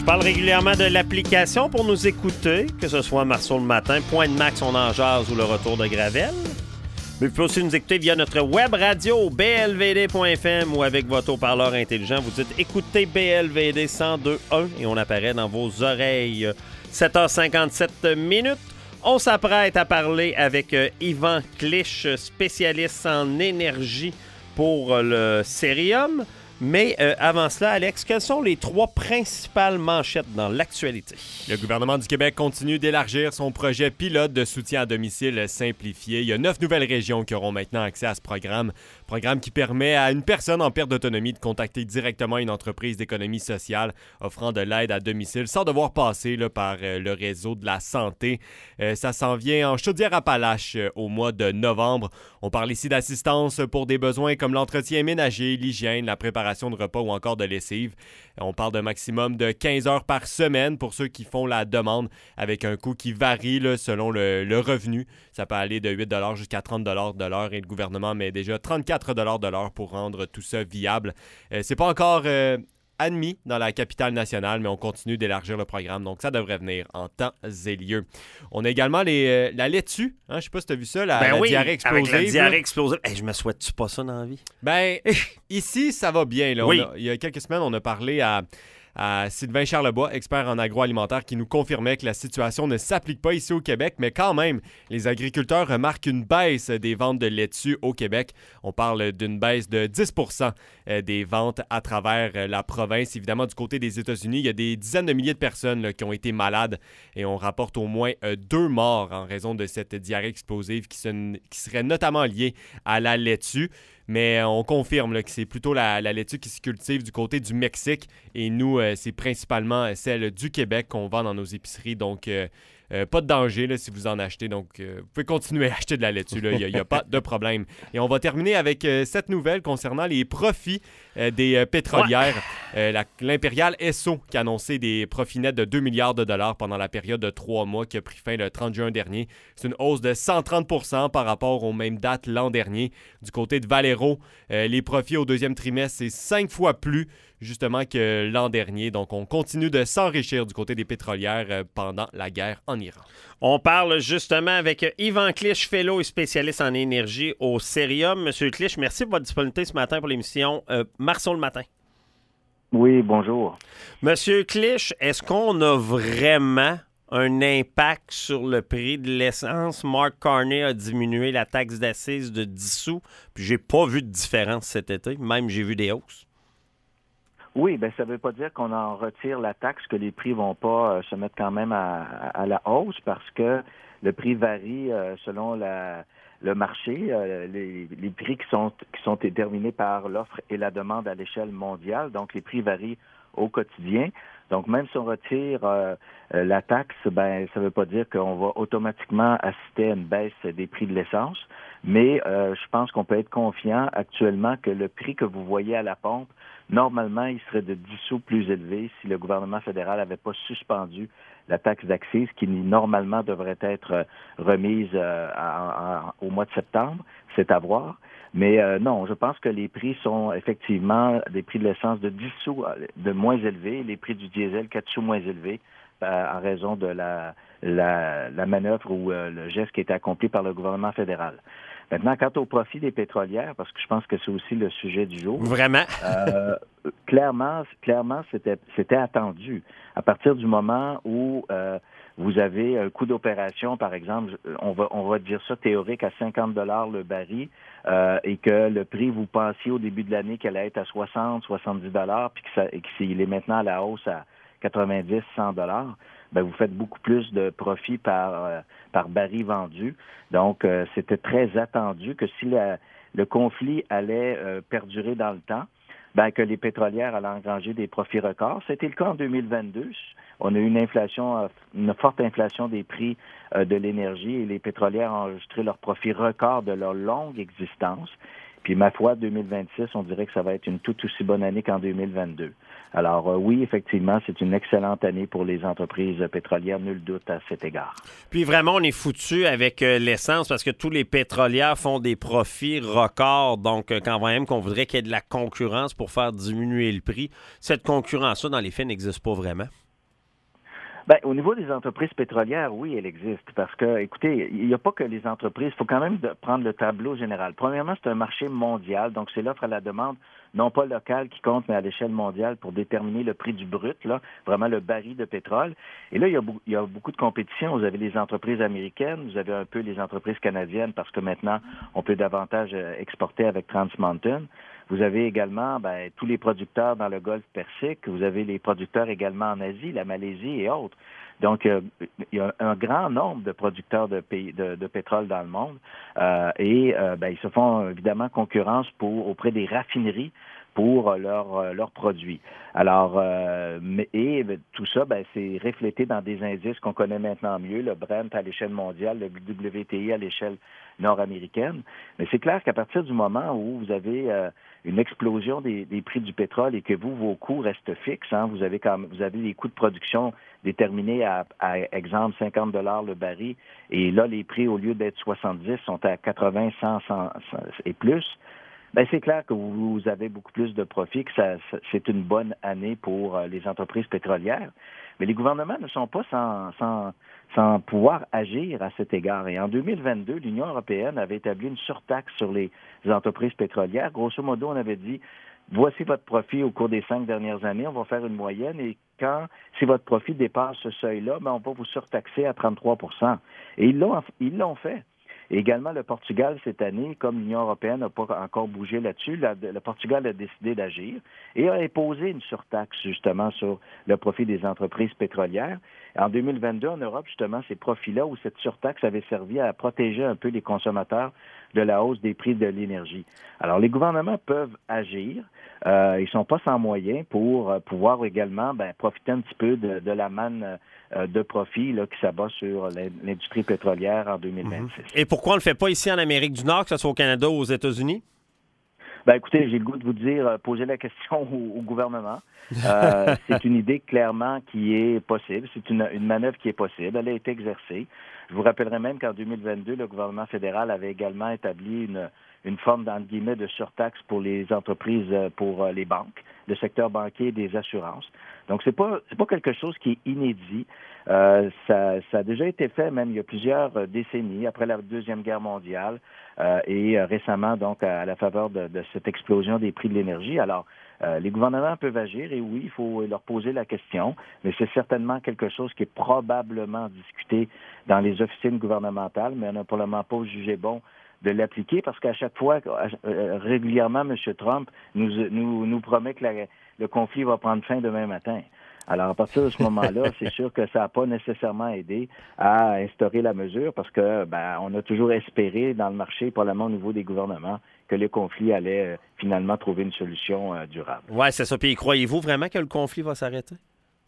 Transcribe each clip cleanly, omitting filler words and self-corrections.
parle régulièrement de l'application pour nous écouter, que ce soit Marceau le matin, Point de Max, on en jase ou le retour de Gravel. Mais vous pouvez aussi nous écouter via notre web radio blvd.fm ou avec votre haut-parleur intelligent. Vous dites « Écoutez BLVD 102.1 » et on apparaît dans vos oreilles. 7h57 minutes. On s'apprête à parler avec Yvan Clich, spécialiste en énergie pour le Cerium. Mais avant cela, Alex, quelles sont les 3 principales manchettes dans l'actualité? Le gouvernement du Québec continue d'élargir son projet pilote de soutien à domicile simplifié. Il y a 9 nouvelles régions qui auront maintenant accès à ce programme qui permet à une personne en perte d'autonomie de contacter directement une entreprise d'économie sociale offrant de l'aide à domicile sans devoir passer par le réseau de la santé. Ça s'en vient en Chaudière-Appalaches au mois de novembre. On parle ici d'assistance pour des besoins comme l'entretien ménager, l'hygiène, la préparation de repas ou encore de lessive. On parle d'un maximum de 15 heures par semaine pour ceux qui font la demande avec un coût qui varie selon le revenu. Ça peut aller de 8 $ jusqu'à 30 $ de l'heure et le gouvernement met déjà 34 $ de l'heure pour rendre tout ça viable. C'est pas encore admis dans la capitale nationale, mais on continue d'élargir le programme, donc ça devrait venir en temps et lieu. On a également la laitue, je sais pas si tu as vu ça, la diarrhée explosive. Avec la diarrhée explosive. Hey, je me souhaite-tu pas ça dans la vie? Ici, ça va bien. Là. Oui. Il y a quelques semaines, on a parlé à Sylvain Charlebois, expert en agroalimentaire, qui nous confirmait que la situation ne s'applique pas ici au Québec, mais quand même, les agriculteurs remarquent une baisse des ventes de laitue au Québec. On parle d'une baisse de 10 % des ventes à travers la province. Évidemment, du côté des États-Unis, il y a des dizaines de milliers de personnes qui ont été malades et on rapporte au moins 2 morts en raison de cette diarrhée explosive qui serait notamment liée à la laitue. Mais on confirme que c'est plutôt la laitue qui se cultive du côté du Mexique. Et nous, c'est principalement celle du Québec qu'on vend dans nos épiceries. Donc, pas de danger si vous en achetez. Donc, vous pouvez continuer à acheter de la laitue. Il n'y a pas de problème. Et on va terminer avec cette nouvelle concernant les profits des pétrolières. L'Impérial Esso qui a annoncé des profits nets de 2 milliards de dollars pendant la période de 3 mois qui a pris fin le 30 juin dernier. C'est une hausse de 130 % par rapport aux mêmes dates l'an dernier. Du côté de Valero, les profits au deuxième trimestre, c'est 5 fois plus justement que l'an dernier. Donc, on continue de s'enrichir du côté des pétrolières pendant la guerre en Iran. On parle justement avec Yvan Clich, fellow et spécialiste en énergie au Cerium. Monsieur Clich, merci pour votre disponibilité ce matin pour l'émission Marceau le matin. Oui, bonjour. Monsieur Clich, est-ce qu'on a vraiment un impact sur le prix de l'essence? Mark Carney a diminué la taxe d'assises de 10 sous, puis j'ai pas vu de différence cet été, même j'ai vu des hausses. Oui, ça ne veut pas dire qu'on en retire la taxe, que les prix vont pas se mettre quand même à la hausse, parce que le prix varie selon le marché, les prix qui sont déterminés par l'offre et la demande à l'échelle mondiale. Donc, les prix varient au quotidien. Donc, même si on retire la taxe, ça ne veut pas dire qu'on va automatiquement assister à une baisse des prix de l'essence. Mais je pense qu'on peut être confiant actuellement que le prix que vous voyez à la pompe, normalement, il serait de 10 sous plus élevé si le gouvernement fédéral n'avait pas suspendu la taxe d'accise qui, normalement, devrait être remise au mois de septembre. C'est à voir. Mais non, je pense que les prix sont effectivement des prix de l'essence de 10 sous de moins élevés, les prix du diesel 4 sous moins élevés en raison de la manœuvre ou le geste qui a été accompli par le gouvernement fédéral. Maintenant, quant au profit des pétrolières, parce que je pense que c'est aussi le sujet du jour. Vraiment? Clairement, c'était attendu. À partir du moment où vous avez un coût d'opération, par exemple, on va dire ça théorique, à 50 $ le baril, et que le prix, vous pensiez au début de l'année qu'elle allait être à 60, 70 $, puis qu'il est maintenant à la hausse à 90, 100 $, vous faites beaucoup plus de profit par baril vendu. Donc, c'était très attendu que si le conflit allait perdurer dans le temps, que les pétrolières allaient engranger des profits records. C'était le cas en 2022. On a eu une forte inflation des prix de l'énergie et les pétrolières ont enregistré leurs profits records de leur longue existence. Puis, ma foi, 2026, on dirait que ça va être une tout aussi bonne année qu'en 2022. Alors, oui, effectivement, c'est une excellente année pour les entreprises pétrolières, nul doute à cet égard. Puis, vraiment, on est foutu avec l'essence parce que tous les pétrolières font des profits records. Donc, quand même qu'on voudrait qu'il y ait de la concurrence pour faire diminuer le prix, cette concurrence-là, dans les faits, n'existe pas vraiment. Ben, au niveau des entreprises pétrolières, oui, elle existe. Parce que, écoutez, il n'y a pas que les entreprises. Il faut quand même prendre le tableau général. Premièrement, c'est un marché mondial. Donc, c'est l'offre à la demande, non pas locale qui compte, mais à l'échelle mondiale pour déterminer le prix du brut, là, vraiment le baril de pétrole. Et là, il y a beaucoup de compétition. Vous avez les entreprises américaines, vous avez un peu les entreprises canadiennes parce que maintenant, on peut davantage exporter avec Trans Mountain. Vous avez également tous les producteurs dans le Golfe Persique. Vous avez les producteurs également en Asie, la Malaisie et autres. Donc, il y a un grand nombre de producteurs de pétrole dans le monde ils se font évidemment concurrence auprès des raffineries pour leurs produits. Alors, tout ça, c'est reflété dans des indices qu'on connaît maintenant mieux, le Brent à l'échelle mondiale, le WTI à l'échelle nord-américaine. Mais c'est clair qu'à partir du moment où vous avez une explosion des prix du pétrole et que vos coûts restent fixes, vous avez les coûts de production déterminés à exemple, 50 $ le baril, et là, les prix, au lieu d'être 70, sont à 80, 100 et plus. C'est clair que vous avez beaucoup plus de profits, que c'est une bonne année pour les entreprises pétrolières. Mais les gouvernements ne sont pas sans pouvoir agir à cet égard. Et en 2022, l'Union européenne avait établi une surtaxe sur les entreprises pétrolières. Grosso modo, on avait dit, voici votre profit au cours des 5 dernières années, on va faire une moyenne et si votre profit dépasse ce seuil-là, on va vous surtaxer à 33 %. Et ils l'ont fait. Et également, le Portugal, cette année, comme l'Union européenne n'a pas encore bougé là-dessus, le Portugal a décidé d'agir et a imposé une surtaxe, justement, sur le profit des entreprises pétrolières. En 2022, en Europe, justement, ces profits-là, où cette surtaxe avait servi à protéger un peu les consommateurs de la hausse des prix de l'énergie. Alors, les gouvernements peuvent agir. Ils sont pas sans moyens pour pouvoir également profiter un petit peu de la manne de profit là, qui s'abat sur l'industrie pétrolière en 2026. Et pourquoi on ne le fait pas ici en Amérique du Nord, que ce soit au Canada ou aux États-Unis? Écoutez, j'ai le goût de vous dire, posez la question au gouvernement. C'est une idée clairement qui est possible. C'est une manœuvre qui est possible. Elle a été exercée. Je vous rappellerai même qu'en 2022, le gouvernement fédéral avait également établi une forme, entre guillemets, de surtaxe pour les entreprises, pour les banques, le secteur banquier et des assurances. Donc, c'est pas quelque chose qui est inédit. Ça a déjà été fait, même il y a plusieurs décennies, après la Deuxième Guerre mondiale et récemment, donc, à la faveur de cette explosion des prix de l'énergie. Alors, les gouvernements peuvent agir et oui, il faut leur poser la question, mais c'est certainement quelque chose qui est probablement discuté dans les officines gouvernementales, mais on n'a pour le moment pas jugé bon de l'appliquer parce qu'à chaque fois, régulièrement, M. Trump nous promet que le conflit va prendre fin demain matin. Alors, à partir de ce moment-là, c'est sûr que ça n'a pas nécessairement aidé à instaurer la mesure parce que on a toujours espéré dans le marché, probablement au niveau des gouvernements, que le conflit allait finalement trouver une solution durable. Oui, c'est ça. Puis croyez-vous vraiment que le conflit va s'arrêter?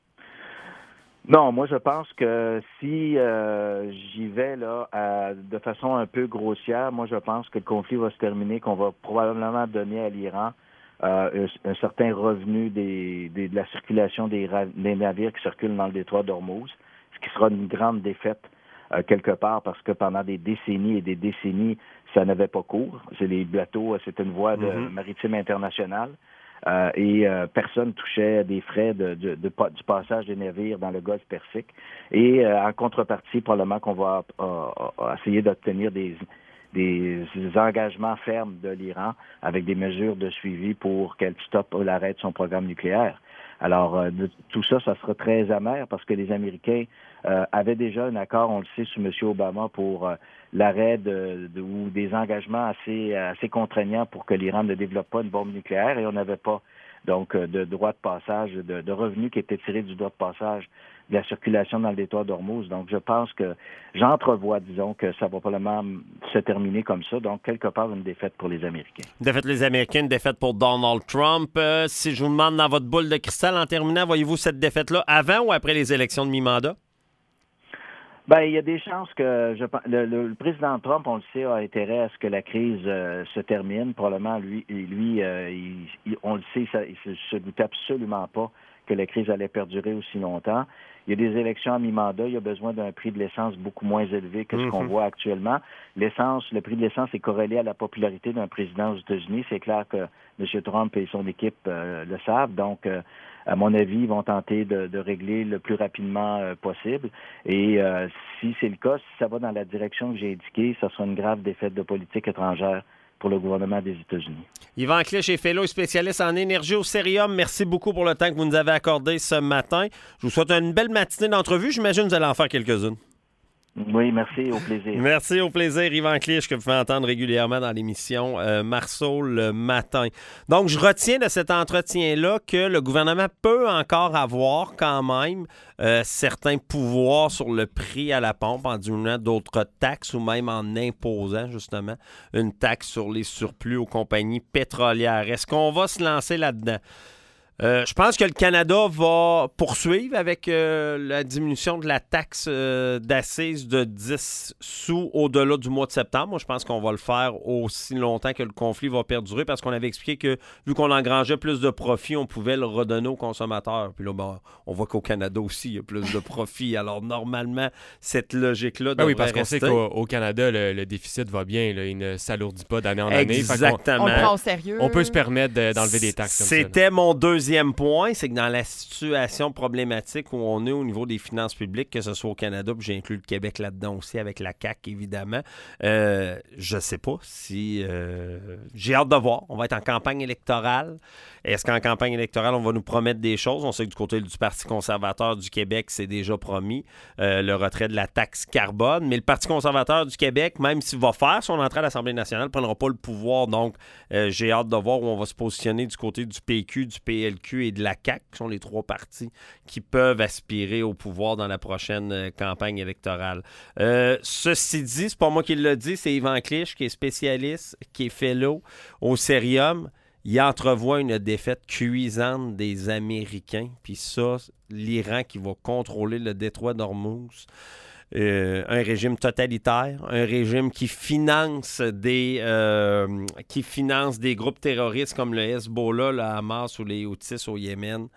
Non, moi je pense que si j'y vais là de façon un peu grossière, moi je pense que le conflit va se terminer, qu'on va probablement donner à l'Iran un certain revenu de la circulation des navires qui circulent dans le détroit d'Ormuz, ce qui sera une grande défaite quelque part parce que pendant des décennies et des décennies, ça n'avait pas cours. C'est les bateaux, c'est une voie maritime internationale. Personne touchait des frais du passage des navires dans le Golfe Persique. Et en contrepartie, probablement qu'on va essayer d'obtenir des engagements fermes de l'Iran avec des mesures de suivi pour qu'elle stoppe ou l'arrête son programme nucléaire. Alors, tout ça, ça sera très amer parce que les Américains avaient déjà un accord, on le sait, sous M. Obama pour l'arrêt ou des engagements assez contraignants pour que l'Iran ne développe pas une bombe nucléaire et on n'avait pas donc de droit de passage, de revenus qui étaient tirés du droit de passage de la circulation dans le détroit d'Ormuz. Donc, je pense que j'entrevois, disons, que ça va probablement se terminer comme ça. Donc, quelque part, une défaite pour les Américains. Défaite les Américains, une défaite pour Donald Trump. Si je vous demande dans votre boule de cristal, en terminant, voyez-vous cette défaite-là avant ou après les élections de mi-mandat? Il y a des chances que le président Trump, on le sait, a intérêt à ce que la crise se termine. Probablement, lui, on le sait, il se doutait absolument pas que la crise allait perdurer aussi longtemps. Il y a des élections à mi-mandat, il y a besoin d'un prix de l'essence beaucoup moins élevé que ce qu'on voit actuellement. Le prix de l'essence est corrélé à la popularité d'un président aux États-Unis. C'est clair que M. Trump et son équipe le savent. Donc, à mon avis, ils vont tenter de régler le plus rapidement possible. Et si c'est le cas, si ça va dans la direction que j'ai indiquée, ça sera une grave défaite de politique étrangère pour le gouvernement des États-Unis. Yvan Clich est fellow et spécialiste en énergie au Cerium. Merci beaucoup pour le temps que vous nous avez accordé ce matin. Je vous souhaite une belle matinée d'entrevue. J'imagine que vous allez en faire quelques-unes. Oui, merci, au plaisir. Merci, au plaisir. Yvan Clich, que vous pouvez entendre régulièrement dans l'émission Marceau le matin. Donc, je retiens de cet entretien-là que le gouvernement peut encore avoir quand même certains pouvoirs sur le prix à la pompe en diminuant d'autres taxes ou même en imposant justement une taxe sur les surplus aux compagnies pétrolières. Est-ce qu'on va se lancer là-dedans? Je pense que le Canada va poursuivre avec la diminution de la taxe d'assises de 10 sous au-delà du mois de septembre. Moi, je pense qu'on va le faire aussi longtemps que le conflit va perdurer parce qu'on avait expliqué que, vu qu'on engrangeait plus de profits, on pouvait le redonner aux consommateurs. Puis là, on voit qu'au Canada aussi, il y a plus de profits. Alors, normalement, cette logique-là devrait parce qu'on rester. sait qu'au Canada, le déficit va bien. Là, il ne s'alourdit pas d'année en année. Exactement. On le prend au sérieux. On peut se permettre d'enlever des taxes comme ça. C'était mon deuxième point, c'est que dans la situation problématique où on est au niveau des finances publiques, que ce soit au Canada, puis j'ai inclus le Québec là-dedans aussi, avec la CAQ, évidemment, je sais pas si... j'ai hâte de voir. On va être en campagne électorale. Est-ce qu'en campagne électorale, on va nous promettre des choses? On sait que du côté du Parti conservateur du Québec, c'est déjà promis le retrait de la taxe carbone, mais le Parti conservateur du Québec, même s'il va faire son entrée à l'Assemblée nationale, ne prendra pas le pouvoir. Donc, j'ai hâte de voir où on va se positionner du côté du PQ, du PLQ et de la CAQ, qui sont les trois partis qui peuvent aspirer au pouvoir dans la prochaine campagne électorale. Ceci dit, c'est pas moi qui le dis, c'est Yvan Clich, qui est spécialiste, qui est fellow au Cerium. Il entrevoit une défaite cuisante des Américains. Puis ça, l'Iran qui va contrôler le détroit d'Ormuz. Un régime totalitaire, un régime qui finance des groupes terroristes comme le Hezbollah, le Hamas ou les Houthis au Yémen.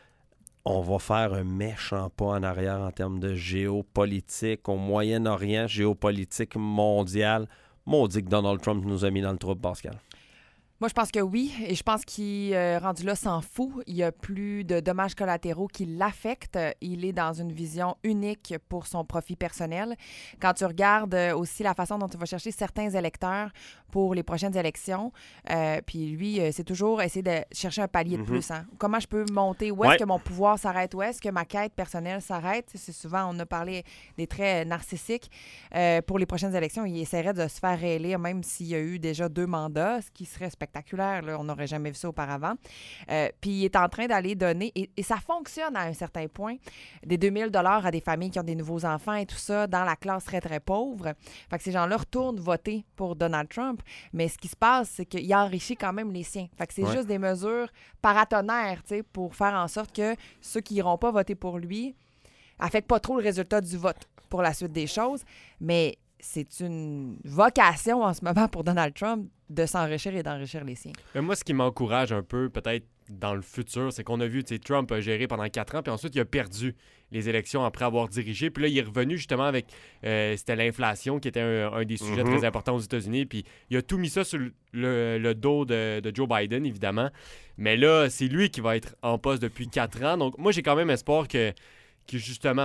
On va faire un méchant pas en arrière en termes de géopolitique au Moyen-Orient, géopolitique mondiale. Maudit que Donald Trump nous a mis dans le trouble, Pascal. Moi, je pense que oui, et je pense qu'il, rendu là, s'en fout. Il y a plus de dommages collatéraux qui l'affectent. Il est dans une vision unique pour son profit personnel. Quand tu regardes aussi la façon dont il va chercher certains électeurs pour les prochaines élections, puis lui, c'est toujours essayer de chercher un palier de plus. Hein? Comment je peux monter? Où est-ce que mon pouvoir s'arrête? Où est-ce que ma quête personnelle s'arrête? C'est souvent, on a parlé des traits narcissiques. Pour les prochaines élections, il essaierait de se faire réélire, même s'il y a eu déjà 2 mandats, ce qui serait spectaculaire. Là, on n'aurait jamais vu ça auparavant. Puis il est en train d'aller donner, et ça fonctionne à un certain point, des 2000 $ à des familles qui ont des nouveaux enfants et tout ça, dans la classe très, très pauvre. Fait que ces gens-là retournent voter pour Donald Trump. Mais ce qui se passe, c'est qu'il enrichit quand même les siens. Fait que c'est juste des mesures paratonnerres, tu sais, pour faire en sorte que ceux qui n'iront pas voter pour lui n'affectent pas trop le résultat du vote pour la suite des choses. Mais c'est une vocation en ce moment pour Donald Trump de s'enrichir et d'enrichir les siens. Mais moi, ce qui m'encourage un peu, peut-être dans le futur, c'est qu'on a vu, Trump a géré pendant 4 ans, puis ensuite, il a perdu les élections après avoir dirigé. Puis là, il est revenu justement avec... c'était l'inflation qui était un des sujets très importants aux États-Unis. Puis il a tout mis ça sur le dos de Joe Biden, évidemment. Mais là, c'est lui qui va être en poste depuis 4 ans. Donc, moi, j'ai quand même espoir que justement...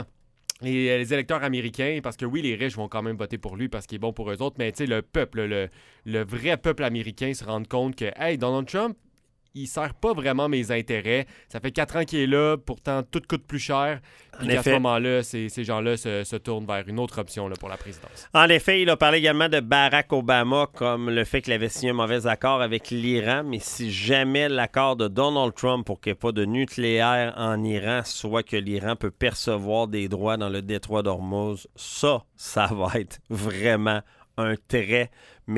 Les électeurs américains, parce que oui, les riches vont quand même voter pour lui parce qu'il est bon pour eux autres, mais le peuple, le vrai peuple américain se rend compte que, hey, Donald Trump, il sert pas vraiment mes intérêts. Ça fait 4 ans qu'il est là, pourtant tout coûte plus cher. Puis qu'à ce moment-là, ces gens-là se tournent vers une autre option là, pour la présidence. En effet, il a parlé également de Barack Obama comme le fait qu'il avait signé un mauvais accord avec l'Iran. Mais si jamais l'accord de Donald Trump pour qu'il n'y ait pas de nucléaire en Iran, soit que l'Iran peut percevoir des droits dans le détroit d'Ormuz, ça va être vraiment un très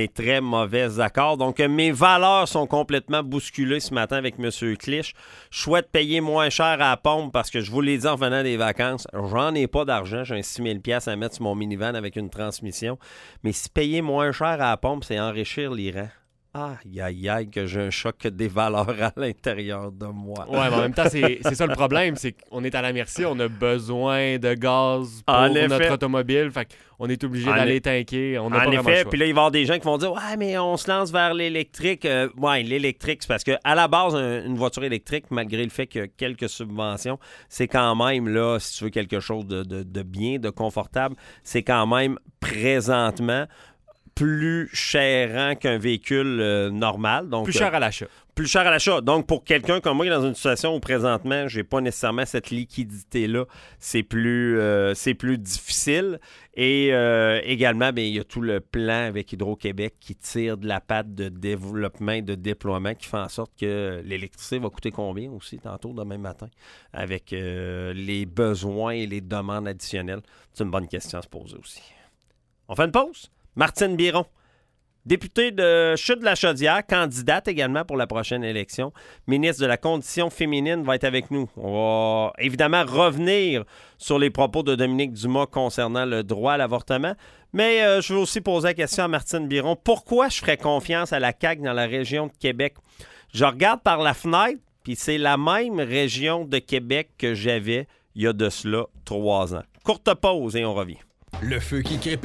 mauvais accord. Donc, mes valeurs sont complètement bousculées ce matin avec M. Clich. Je souhaite payer moins cher à la pompe parce que je vous l'ai dit en revenant des vacances, j'en ai pas d'argent. J'ai un 6 000 $ à mettre sur mon minivan avec une transmission. Mais si payer moins cher à la pompe, c'est enrichir l'Iran, Aïe, aïe, aïe, que j'ai un choc des valeurs à l'intérieur de moi. Ouais, mais en même temps, c'est ça le problème, c'est qu'on est à la merci, on a besoin de gaz pour En effet. notre automobile, fait qu'on est obligé En d'aller tanker, on n'a En pas vraiment le effet, choix. puis là, il va y avoir des gens qui vont dire « Ouais, mais on se lance vers l'électrique. Ouais, l'électrique, c'est parce qu'à la base, une voiture électrique, malgré le fait qu'il y a quelques subventions, c'est quand même, là, si tu veux quelque chose de bien, de confortable, c'est quand même présentement plus chérant qu'un véhicule normal. Donc, Plus cher à l'achat. plus cher à l'achat. Donc, pour quelqu'un comme moi qui est dans une situation où présentement, j'ai pas nécessairement cette liquidité-là, c'est plus difficile. Et également, bien, il y a tout le plan avec Hydro-Québec qui tire de la patte de développement et de déploiement qui fait en sorte que l'électricité va coûter combien aussi tantôt demain matin avec les besoins et les demandes additionnelles. C'est une bonne question à se poser aussi. On fait une pause? Martine Biron, députée de Chutes-de-la-Chaudière, candidate également pour la prochaine élection, ministre de la Condition féminine, va être avec nous. On va évidemment revenir sur les propos de Dominique Dumas concernant le droit à l'avortement, mais je veux aussi poser la question à Martine Biron. Pourquoi je ferais confiance à la CAQ dans la région de Québec? Je regarde par la fenêtre, puis c'est la même région de Québec que j'avais il y a de cela 3 ans. Courte pause et on revient. Le feu qui crépite